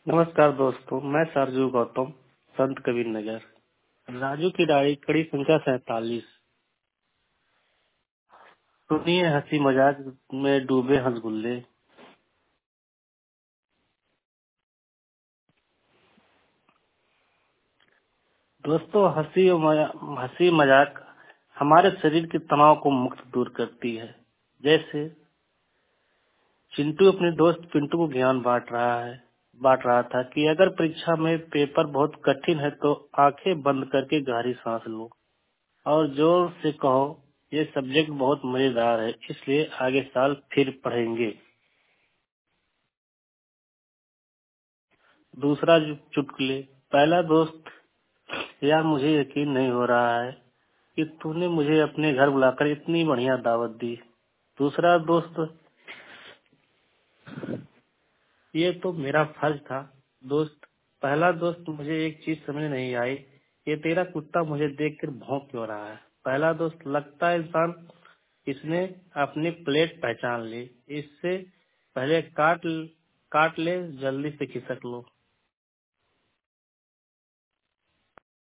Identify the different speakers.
Speaker 1: नमस्कार दोस्तों, मैं सरजू गौतम, संत कबीर नगर। राजू की डायरी कड़ी संख्या 47। सुनिए हंसी मजाक में डूबे हंसगुल्ले। दोस्तों, हंसी मजाक हमारे शरीर के तनाव को मुक्त दूर करती है। जैसे चिंटू अपने दोस्त पिंटू को ज्ञान बांट रहा था कि अगर परीक्षा में पेपर बहुत कठिन है तो आंखें बंद करके गहरी सांस लो और जोर से कहो, ये सब्जेक्ट बहुत मजेदार है, इसलिए आगे साल फिर पढ़ेंगे। दूसरा चुटकुले। पहला दोस्त, यार मुझे यकीन नहीं हो रहा है कि तूने मुझे अपने घर बुलाकर इतनी बढ़िया दावत दी। दूसरा दोस्त, ये तो मेरा फर्ज था। दोस्त पहला दोस्त, मुझे एक चीज समझ नहीं आई, ये तेरा कुत्ता मुझे देखकर भौंक क्यों रहा है। पहला दोस्त, लगता है इंसान इसने अपनी प्लेट पहचान ली, इससे पहले काट ले, जल्दी से खिसक लो।